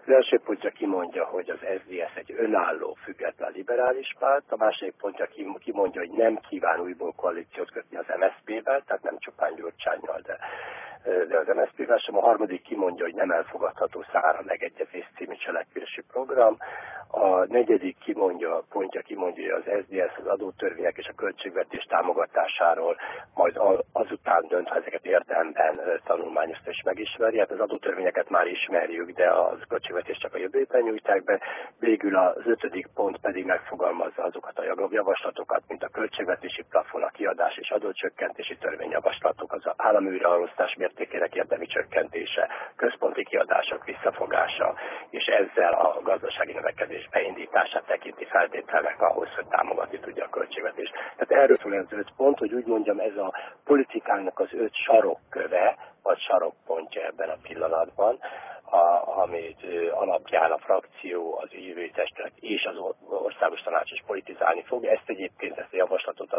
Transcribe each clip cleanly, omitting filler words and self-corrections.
Az első pontja kimondja, hogy az SZDSZ egy önálló, független liberális párt, a második pontja kimondja, hogy nem kíván újból koalíciót kötni az MSZP-vel, tehát nem csupán Gyurcsánnyal, de az MSZP-vel sem. A harmadik kimondja, hogy nem elfogadható számára megegyezés című cselekvési program. A negyedik pontja kimondja, hogy az SZDSZ az adótörvények és a költségvetés támogatásáról majd azután dönt, ha ezeket érdemben tanulmányozta és megismeri. Hát az adótörvényeket már ismerjük, de a költségvetés csak a jövő héten nyújták be. Végül az ötödik pont pedig megfogalmazza azokat a javaslatokat, mint a költségvetési plafon, a kiadás és adócsökkentési törvényjavaslatok, az állami újraelosztás mértékének érdemi csökkentése, központi kiadások visszafogása, és ezzel a gazdasági növekedés beindítását tekinti feltételnek ahhoz, hogy támogatni tudja a költségvetést. Tehát erről szól az 5 pont, hogy úgy mondjam, ez a politikának az 5 sarokköve, vagy sarokpontja ebben a pillanatban, amit alapján a frakció, az ügyvívői testület és az országos tanács is politizálni fog. Ezt a javaslatot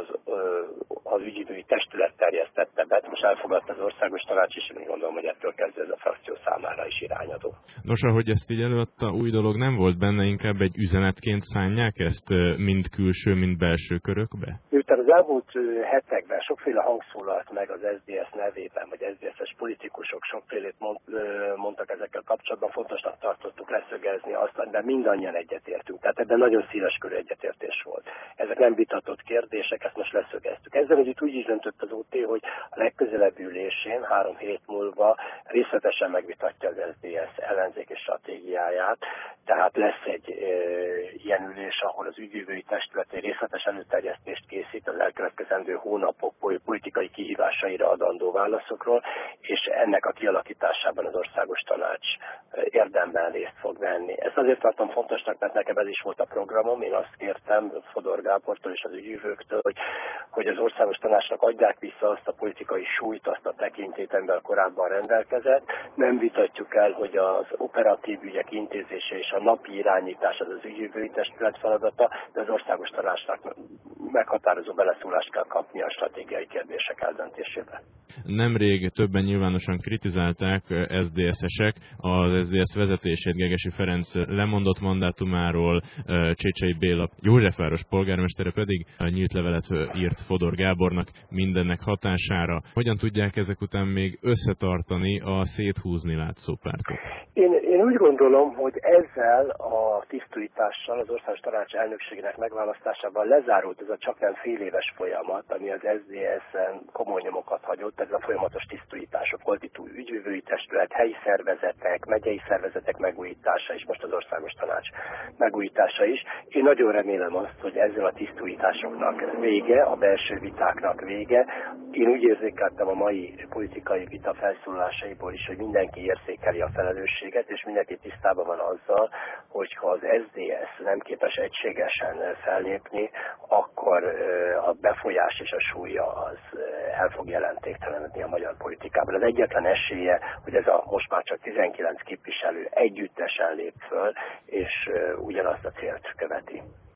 az ügyvívői testület terjesztette be, most elfogadta az országos tanács is, én gondolom, hogy ettől kezdve ez a frakció számára is irányadó. Nos, ahogy ezt így előadta, új dolog nem volt benne, inkább egy üzenetként szánják ezt mind külső, mind belső körökbe? Miután az elmúlt hetekben sokféle hang szólalt meg az SZDSZ nevében, vagy SZDSZ-es politikusok sokfélét mondtak ezekkel kapcsolatban, fontosnak tartottuk leszögezni azt, amiben mindannyian egyetértünk. Tehát ebben nagyon széles körű egyetértés volt. Ezek nem vitatott kérdések, ezt most leszögeztük. Ezzel együtt úgy is döntött az OT, hogy a legközelebbi ülésén 3 hét múlva részletesen megvitatja az SZDSZ ellenzéki stratégiáját, tehát lesz egy ilyen ülés, ahol az ügyvívői testület egy részletes előterjesztést készít az elkövetkezendő hónapok politikai kihívásaira adandó válaszokról, és ennek a kialakításában az országos tanács érdemben részt fog venni. Ezt azért tartom fontosnak, mert nekem ez is volt a programom. Én azt kértem Fodor Gábortól és az ügyvívőktől, hogy az országos tanácsnak adják vissza azt a politikai súlyt, azt a tekintélyt, amivel korábban rendelkezett. Nem vitatjuk el, hogy az operatív ügyek intézése és a napi irányítás az ügyvívői testület feladata, de az országos tanácsnak meghatározó beleszólást kell kapni a stratégiai kérdések eldöntésébe. Nemrég többen nyilvánosan kritizálták SZDSZ-esek az SZDSZ vezetését, Gegesi Ferenc lemondott mandátumáról, Csécsei Béla Józsefváros polgármestere pedig nyílt levelet írt Fodor Gábornak mindennek hatására. Hogyan tudják ezek után még összetartani a széthúzni látszó pártot? Én úgy gondolom, hogy ezzel a tisztújítással, az országos tanács elnökségének megválasztásával lezárult ez a csaknem féléves folyamat, ami az SZDSZ-en komoly nyomokat hagyott, ez a folyamatos tisztújítások volt itt új ügyvívői testület, helyi szervezetek, megyei szervezetek megújítása, és most az országos tanács megújítása is. Én nagyon remélem azt, hogy ezzel a tisztújításoknak vége, a belső vitáknak vége. Én úgy érzékeltem a mai politikai vita felszólalásaiból is, hogy mindenki érzékeli a felelősséget, és mindenki tisztában van azzal, hogy ha az SZDSZ nem képes egységesen fellépni, akkor a befolyás és a súlya az el fog jelentéktelenedni a magyar politikában. Az egyetlen esélye, hogy ez a most már csak 19 képviselő együttesen lép föl, és ugyanazt a célt követi.